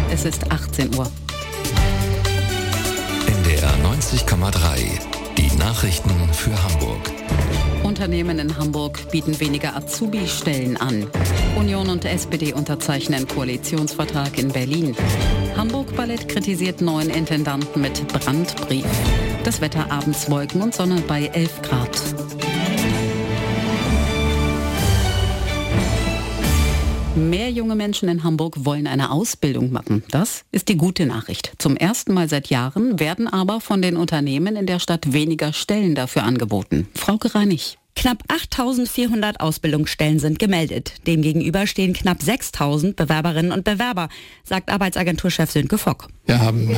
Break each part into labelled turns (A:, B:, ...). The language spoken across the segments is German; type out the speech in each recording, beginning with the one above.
A: Es ist 18 Uhr.
B: NDR 90,3. Die Nachrichten für Hamburg.
A: Unternehmen in Hamburg bieten weniger Azubi-Stellen an. Union und SPD unterzeichnen Koalitionsvertrag in Berlin. Hamburg Ballett kritisiert neuen Intendanten mit Brandbrief. Das Wetter abends Wolken und Sonne bei 11 Grad. Mehr junge Menschen in Hamburg wollen eine Ausbildung machen. Das ist die gute Nachricht. Zum ersten Mal seit Jahren werden aber von den Unternehmen in der Stadt weniger Stellen dafür angeboten. Frauke Reinig.
C: Knapp 8.400 Ausbildungsstellen sind gemeldet. Demgegenüber stehen knapp 6.000 Bewerberinnen und Bewerber, sagt Arbeitsagenturchef Sönke Fock.
D: Wir haben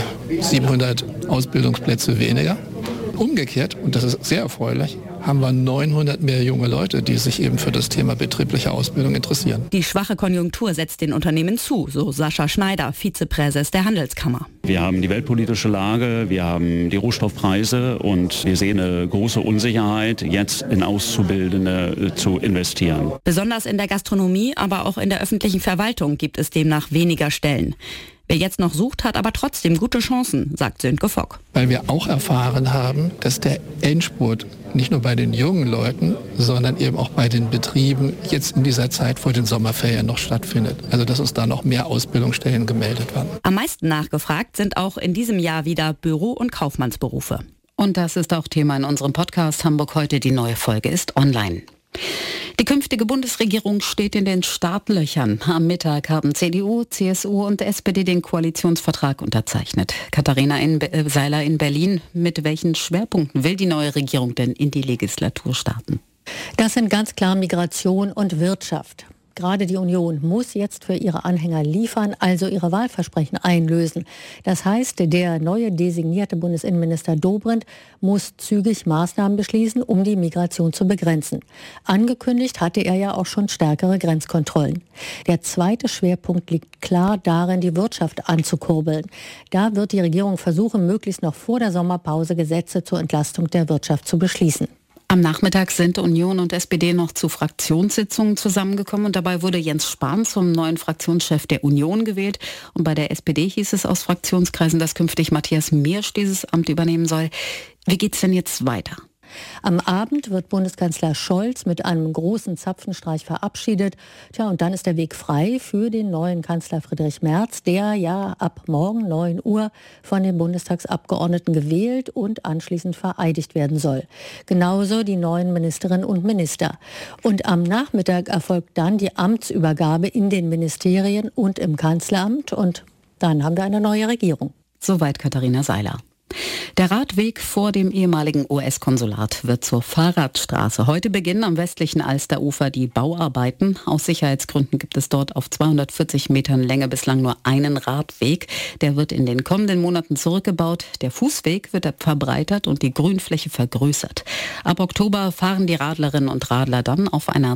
D: 700 Ausbildungsplätze weniger. Umgekehrt, und das ist sehr erfreulich, haben wir 900 mehr junge Leute, die sich eben für das Thema betriebliche Ausbildung interessieren.
C: Die schwache Konjunktur setzt den Unternehmen zu, so Sascha Schneider, Vizepräses der Handelskammer.
E: Wir haben die weltpolitische Lage, wir haben die Rohstoffpreise und wir sehen eine große Unsicherheit, jetzt in Auszubildende zu investieren.
C: Besonders in der Gastronomie, aber auch in der öffentlichen Verwaltung gibt es demnach weniger Stellen. Wer jetzt noch sucht, hat aber trotzdem gute Chancen, sagt Sönke Fock.
D: Weil wir auch erfahren haben, dass der Endspurt nicht nur bei den jungen Leuten, sondern eben auch bei den Betrieben jetzt in dieser Zeit vor den Sommerferien noch stattfindet. Also dass uns da noch mehr Ausbildungsstellen gemeldet werden.
C: Am meisten nachgefragt sind auch in diesem Jahr wieder Büro- und Kaufmannsberufe.
A: Und das ist auch Thema in unserem Podcast Hamburg heute. Die neue Folge ist online. Die künftige Bundesregierung steht in den Startlöchern. Am Mittag haben CDU, CSU und SPD den Koalitionsvertrag unterzeichnet. Katharina Seiler in Berlin. Mit welchen Schwerpunkten will die neue Regierung denn in die Legislatur starten?
F: Das sind ganz klar Migration und Wirtschaft. Gerade die Union muss jetzt für ihre Anhänger liefern, also ihre Wahlversprechen einlösen. Das heißt, der neue designierte Bundesinnenminister Dobrindt muss zügig Maßnahmen beschließen, um die Migration zu begrenzen. Angekündigt hatte er ja auch schon stärkere Grenzkontrollen. Der zweite Schwerpunkt liegt klar darin, die Wirtschaft anzukurbeln. Da wird die Regierung versuchen, möglichst noch vor der Sommerpause Gesetze zur Entlastung der Wirtschaft zu beschließen.
A: Am Nachmittag sind Union und SPD noch zu Fraktionssitzungen zusammengekommen und dabei wurde Jens Spahn zum neuen Fraktionschef der Union gewählt. Und bei der SPD hieß es aus Fraktionskreisen, dass künftig Matthias Miersch dieses Amt übernehmen soll. Wie geht's denn jetzt weiter?
F: Am Abend wird Bundeskanzler Scholz mit einem großen Zapfenstreich verabschiedet. Und dann ist der Weg frei für den neuen Kanzler Friedrich Merz, der ja ab morgen 9 Uhr von den Bundestagsabgeordneten gewählt und anschließend vereidigt werden soll. Genauso die neuen Ministerinnen und Minister. Und am Nachmittag erfolgt dann die Amtsübergabe in den Ministerien und im Kanzleramt. Und dann haben wir eine neue Regierung.
A: Soweit Katharina Seiler. Der Radweg vor dem ehemaligen US-Konsulat wird zur Fahrradstraße. Heute beginnen am westlichen Alsterufer die Bauarbeiten. Aus Sicherheitsgründen gibt es dort auf 240 Metern Länge bislang nur einen Radweg. Der wird in den kommenden Monaten zurückgebaut. Der Fußweg wird verbreitert und die Grünfläche vergrößert. Ab Oktober fahren die Radlerinnen und Radler dann auf einer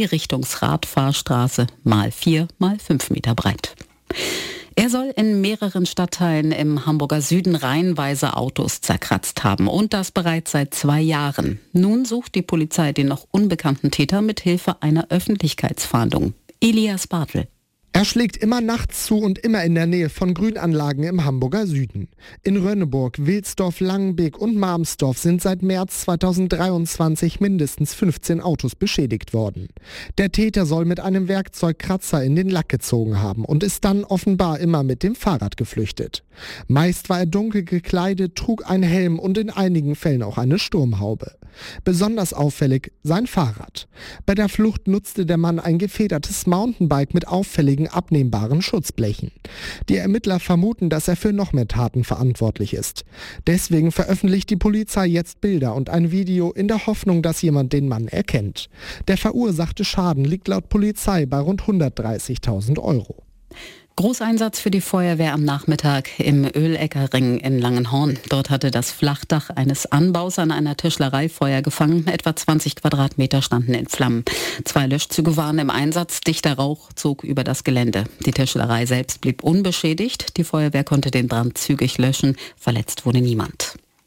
A: Zweirichtungs-Radfahrstraße mal 4 mal 5 Meter breit. Er soll in mehreren Stadtteilen im Hamburger Süden reihenweise Autos zerkratzt haben und das bereits seit 2 Jahren. Nun sucht die Polizei den noch unbekannten Täter mit Hilfe einer Öffentlichkeitsfahndung. Elias Bartel.
G: Er schlägt immer nachts zu und immer in der Nähe von Grünanlagen im Hamburger Süden. In Rönneburg, Wilsdorf, Langenbeek und Marmsdorf sind seit März 2023 mindestens 15 Autos beschädigt worden. Der Täter soll mit einem Werkzeugkratzer in den Lack gezogen haben und ist dann offenbar immer mit dem Fahrrad geflüchtet. Meist war er dunkel gekleidet, trug einen Helm und in einigen Fällen auch eine Sturmhaube. Besonders auffällig sein Fahrrad. Bei der Flucht nutzte der Mann ein gefedertes Mountainbike mit auffälligen abnehmbaren Schutzblechen. Die Ermittler vermuten, dass er für noch mehr Taten verantwortlich ist. Deswegen veröffentlicht die Polizei jetzt Bilder und ein Video in der Hoffnung, dass jemand den Mann erkennt. Der verursachte Schaden liegt laut Polizei bei rund 130.000 €.
A: Großeinsatz für die Feuerwehr am Nachmittag im Öleckerring in Langenhorn. Dort hatte das Flachdach eines Anbaus an einer Tischlerei Feuer gefangen. Etwa 20 Quadratmeter standen in Flammen. 2 Löschzüge waren im Einsatz. Dichter Rauch zog über das Gelände. Die Tischlerei selbst blieb unbeschädigt. Die Feuerwehr konnte den Brand zügig löschen. Verletzt wurde niemand.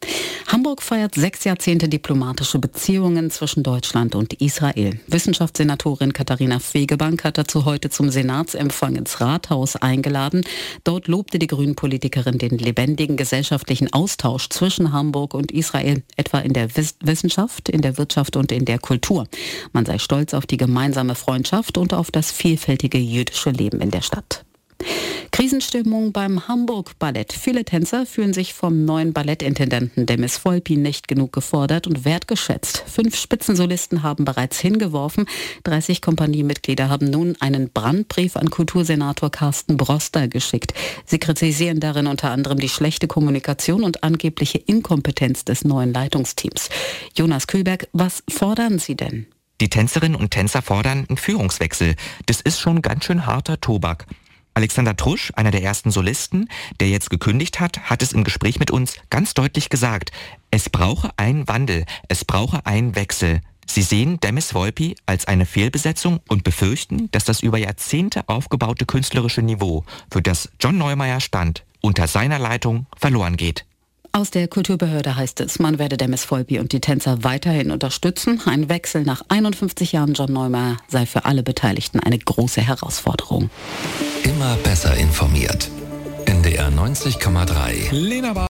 A: Hamburg feiert 6 Jahrzehnte diplomatische Beziehungen zwischen Deutschland und Israel. Wissenschaftssenatorin Katharina Fegebank hat dazu heute zum Senatsempfang ins Rathaus eingeladen. Dort lobte die Grünen-Politikerin den lebendigen gesellschaftlichen Austausch zwischen Hamburg und Israel, etwa in der Wissenschaft, in der Wirtschaft und in der Kultur. Man sei stolz auf die gemeinsame Freundschaft und auf das vielfältige jüdische Leben in der Stadt. Krisenstimmung beim Hamburg Ballett. Viele Tänzer fühlen sich vom neuen Ballettintendenten Demis Volpi nicht genug gefordert und wertgeschätzt. 5 Spitzensolisten haben bereits hingeworfen. 30 Kompaniemitglieder haben nun einen Brandbrief an Kultursenator Carsten Broster geschickt. Sie kritisieren darin unter anderem die schlechte Kommunikation und angebliche Inkompetenz des neuen Leitungsteams. Jonas Kühlberg, was fordern Sie denn?
H: Die Tänzerinnen und Tänzer fordern einen Führungswechsel. Das ist schon ganz schön harter Tobak. Alexander Trusch, einer der ersten Solisten, der jetzt gekündigt hat, hat es im Gespräch mit uns ganz deutlich gesagt. Es brauche einen Wandel, es brauche einen Wechsel. Sie sehen Demis Volpi als eine Fehlbesetzung und befürchten, dass das über Jahrzehnte aufgebaute künstlerische Niveau, für das John Neumeier stand, unter seiner Leitung verloren geht.
A: Aus der Kulturbehörde heißt es, man werde Demis Volpi und die Tänzer weiterhin unterstützen. Ein Wechsel nach 51 Jahren John Neumeier sei für alle Beteiligten eine große Herausforderung.
B: Immer besser informiert. NDR 90,3.